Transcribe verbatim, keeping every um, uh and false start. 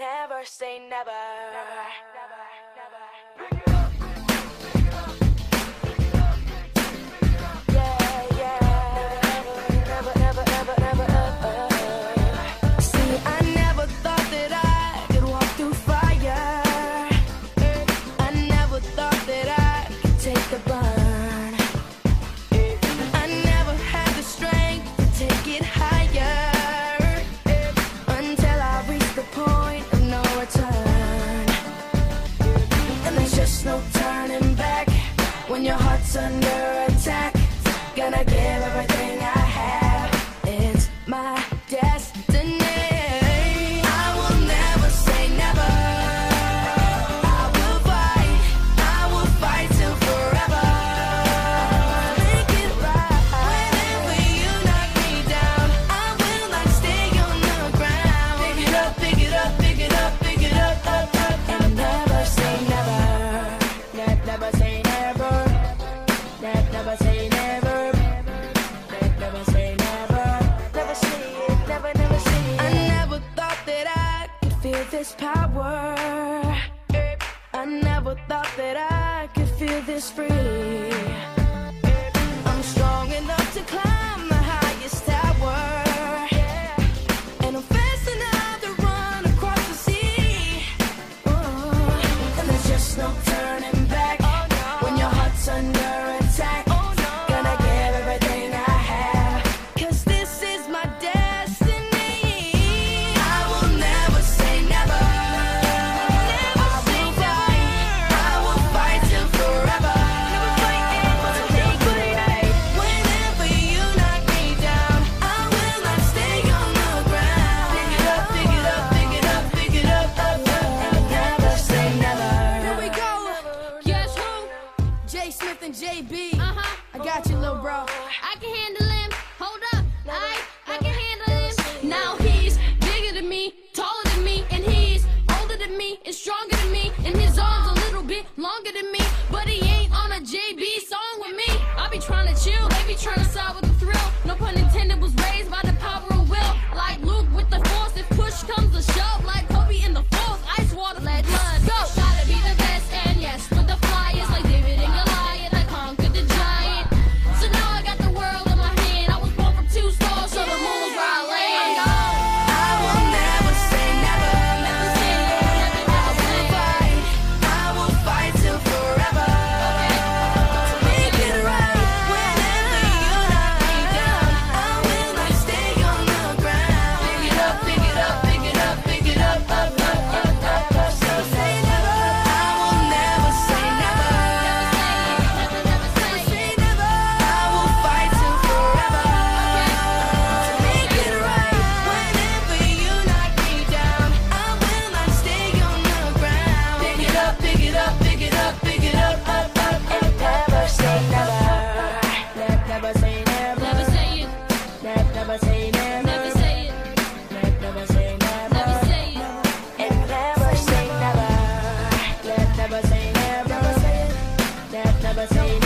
Never say never. Never, never, never. No turning back when your heart's under attack. Gonna give everything I have. It's my destiny. I will never say never. I will fight. I will fight till forever. Make it right. Whenever you knock me down, I will not stay on the ground. Pick it up, pick it up, pick it up, pick it up, up, up, and never say never. Never say never. Never say never. Never say never. Never say it. Never, never say it. I never thought that I could feel this power. I never thought that I could feel this free. I'm strong enough to climb the highest tower, and I'm fast enough to run across the sea. Oh, and there's just no turning back when your heart's under attack. Gonna give everything I have, 'cause this is my destiny. I will never say never. I will fight. I will fight till forever. Whenever you knock me down, I will not stay on the ground. Pick it up, pick it up, pick it up, pick it up, up, up, and never say never. Here we go. Guess who? J Smith and J B. Uh-huh. I got you, little bro. I can handle him. Hold up. I, I can handle him. Now he's bigger than me, taller than me, and he's older than me and stronger than me, and his arms a little bit longer than me, but he ain't on a J B song with me. I be trying to chill, they be trying to side with the thrill. No pun intended, was raised by the power of will. Like Luke with the force, if push comes to shove, like Kobe in the force, ice water, let blood go. Gotta be the best, and yes, with the flyers, like David and Goliath, I conquered the giant. So now I got the world in my hand. I was born from two stars, so the moon's where I land. I will never say never. Never say never, never say Fight. I will fight till forever. Make it right. Whenever you knock me down, I will not stay on the ground. Pick it up, pick it up, pick it up, pick it up, up, up, up, up, up. So say never. I will never say never. never, never say Say never. I will fight till forever. Make it right. Whenever you knock me down, I will not stay on the ground. Pick it up, pick it up, pick it up, pick it up, up, up, and never say never. Never say never. Never say it. Never say never. Never say it. Never say never. Never say it. And never say never. Never say never. Never say